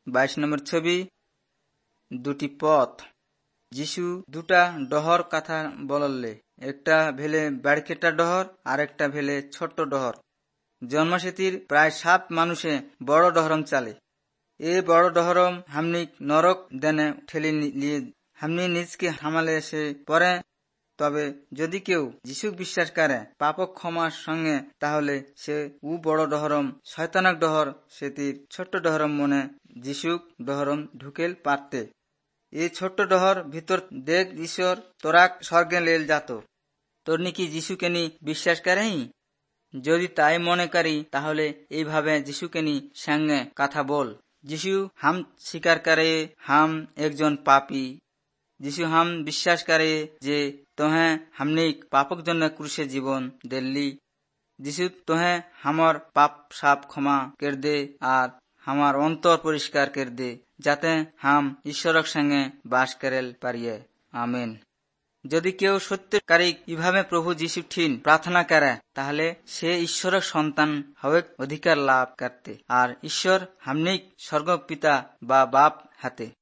22 নম্বর ছবি, দুটি পথ। যিশু দুটা ডহর কথা বললে, একটা ভেলে বাড়িকেটা ডহর আর একটা ভেলে ছোট্ট ডহর। জন্মসেতির প্রায় 7 মানুষে বড় ডহরম চালে। এ বড় ডহরম হামনি নরক দেনে ঠেলি নিয়ে হামনি নিজকে হামালে এসে পরে। তবে যদি কেউ যিশু বিশ্বাস করে পাপ ক্ষমার সঙ্গে, তাহলে সে বড় ডহরম শয়তানক ডহর সেতির ছোট্ট ডহরম মনে যিশুক ডহরম ঢুকেল পারতে। এই ছোট্ট ডহর ভিতর দেখ ঈশ্বর তোরাক স্বর্গে লেল যাত। তোর কি যিশুকে নি বিশ্বাস করেই? যদি তাই মনে করি, তাহলে এইভাবে যিশুকে নি সঙ্গে কথা বল। যিশু হাম স্বীকার করে হাম একজন পাপী। যিশু হাম বিশ্বাস করে যে তোহে হামনিক পাপক জন্য ক্রুশে জীবন দিল্লি। যিশু তোহে হামর পাপ সাপ ক্ষমা কর দে আর হামার অন্তর পরিষ্কার কর দে, যাতে হাম ঈশ্বরক সঙ্গে বাস করেল পারিয়ে। আমেন। যদি কেউ সত্যকারিক ইভাবে প্রভু যিশু ঠিন প্রার্থনা করে, তাহলে সে ঈশ্বরের সন্তান হবে অধিকার লাভ করতে, আর ঈশ্বর হামনিক স্বর্গ পিতা বা বাপ হাতে।